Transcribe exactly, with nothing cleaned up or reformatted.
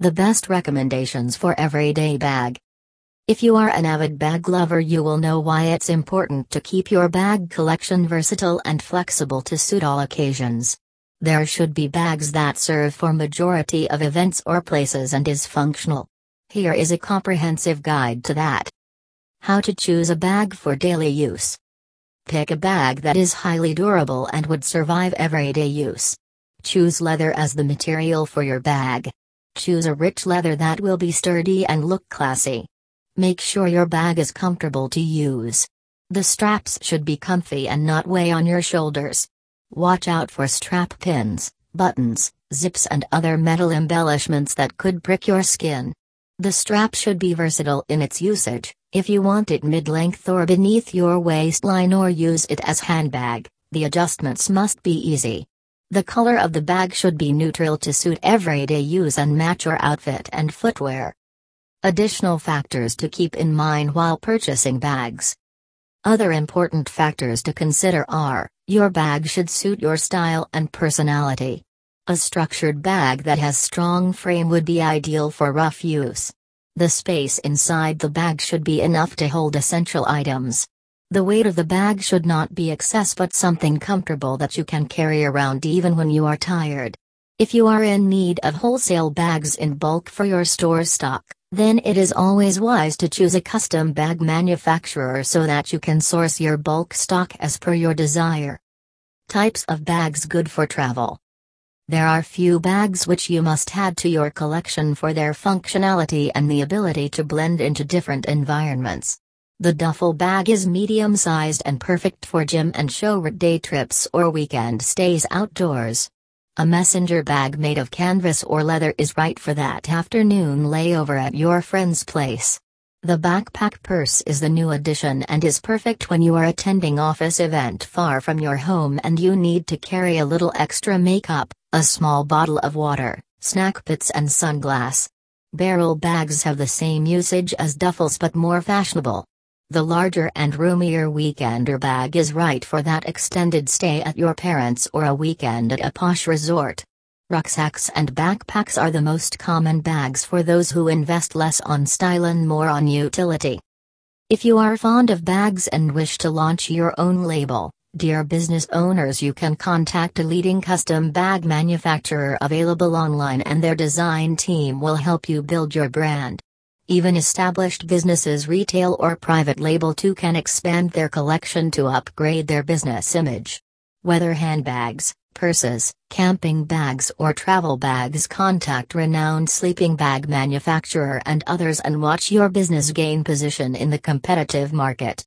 The best recommendations for everyday bag. If you are an avid bag lover, you will know why it's important to keep your bag collection versatile and flexible to suit all occasions. There should be bags that serve for majority of events or places and is functional. Here is a comprehensive guide to that. How to choose a bag for daily use. Pick a bag that is highly durable and would survive everyday use. Choose leather as the material for your bag. Choose a rich leather that will be sturdy and look classy. Make sure your bag is comfortable to use. The straps should be comfy and not weigh on your shoulders. Watch out for strap pins, buttons, zips and other metal embellishments that could prick your skin. The strap should be versatile in its usage. If you want it mid-length or beneath your waistline or use it as handbag, the adjustments must be easy. The color of the bag should be neutral to suit everyday use and match your outfit and footwear. Additional factors to keep in mind while purchasing bags. Other important factors to consider are, your bag should suit your style and personality. A structured bag that has strong frame would be ideal for rough use. The space inside the bag should be enough to hold essential items. The weight of the bag should not be excess but something comfortable that you can carry around even when you are tired. If you are in need of wholesale bags in bulk for your store stock, then it is always wise to choose a custom bag manufacturer so that you can source your bulk stock as per your desire. Types of bags good for travel. There are few bags which you must add to your collection for their functionality and the ability to blend into different environments. The duffel bag is medium-sized and perfect for gym and show day trips or weekend stays outdoors. A messenger bag made of canvas or leather is right for that afternoon layover at your friend's place. The backpack purse is the new addition and is perfect when you are attending office event far from your home and you need to carry a little extra makeup, a small bottle of water, snack bits and sunglass. Barrel bags have the same usage as duffels but more fashionable. The larger and roomier weekender bag is right for that extended stay at your parents' or a weekend at a posh resort. Rucksacks and backpacks are the most common bags for those who invest less on style and more on utility. If you are fond of bags and wish to launch your own label, dear business owners, you can contact a leading custom bag manufacturer available online and their design team will help you build your brand. Even established businesses, retail or private label too, can expand their collection to upgrade their business image. Whether handbags, purses, camping bags or travel bags, contact renowned sleeping bag manufacturer and others and watch your business gain position in the competitive market.